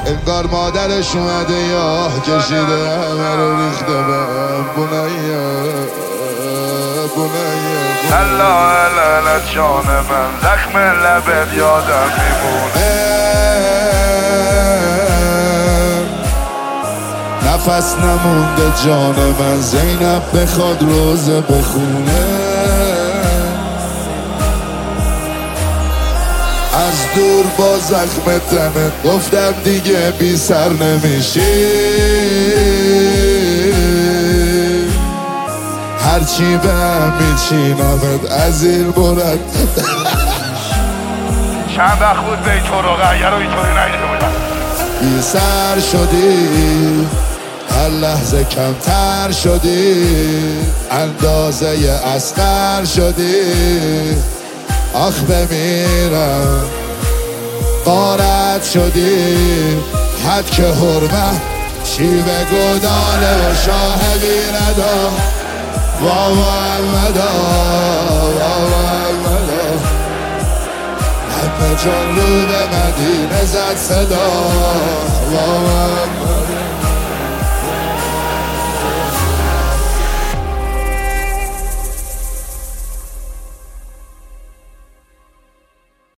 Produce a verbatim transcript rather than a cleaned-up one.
انگار مادرش اومده یا کشیده همه رو ریخته به بونیه بونیه الله الله جان من زخم لبت یادم میمونه نفس نمونده جان من زینب بخواد روزه بخونه از دور با زخم تنت گفتم دیگه بی سر نمیشی هرچی به هم میچینمت از این برد چند وقت بود به این طرقه اگر رو اینطوری نگیده بودم بی سر شدی هر لحظه کمتر شدی اندازه اصغر شدی آخ بمیرم غارت شدی حد که حرمت شیوه گداله و شاه بیردا وا محمدا وا محمدا همه جان رو به مدینه زد صدا وا محمدا